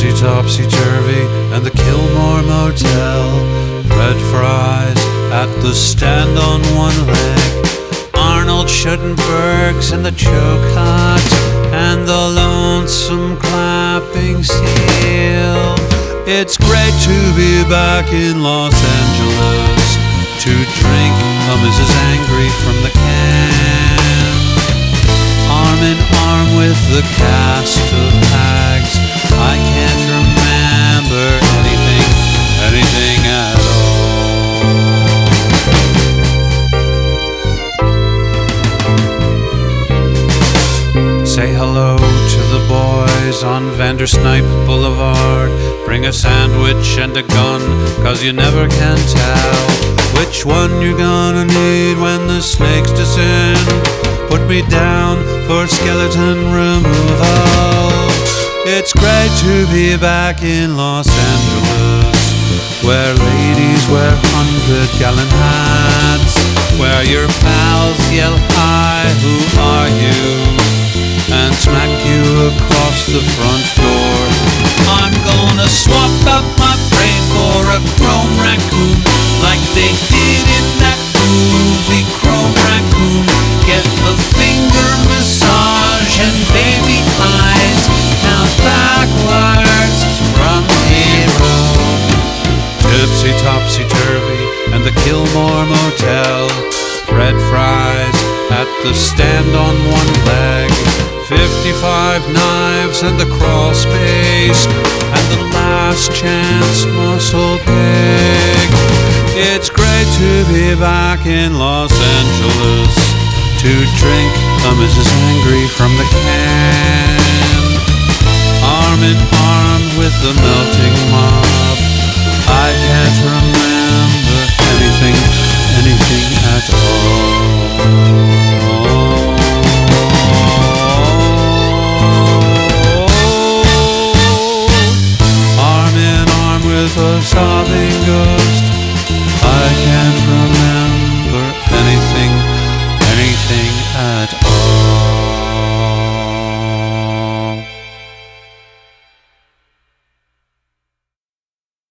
Tipsy topsy-turvy and the Kilmore Motel. Fred Fries at the stand on one leg. Arnold Schuttenberg's in the choke hut, and the lonesome clapping seal. It's great to be back in Los Angeles, to drink a Mrs. Angry from the can. Arm in arm with the cast of hags, I can't remember anything at all. Say hello to the boys on Vandersnipe Boulevard. Bring a sandwich and a gun, 'cause you never can tell which one you're gonna need when the snakes descend. Put me down for skeleton removal. It's great to be back in Los Angeles, where ladies wear 100-gallon hats, where your pals yell hi, who are you, and smack you across the front door. I'm gonna swap out my brain for a chrome raccoon, like they did in that movie Chrome Raccoon. Get a finger massage and baby eyes, count backwards from 0. Tipsy topsy-turvy and the Kilmore Motel. Fred Fries at the stand on one leg. 55 knives and the crawl space, and the last chance muscle pig. It's great to be back in Los Angeles, to drink a Mrs. Angry from the can. Arm in arm with the melting mob, I can't remember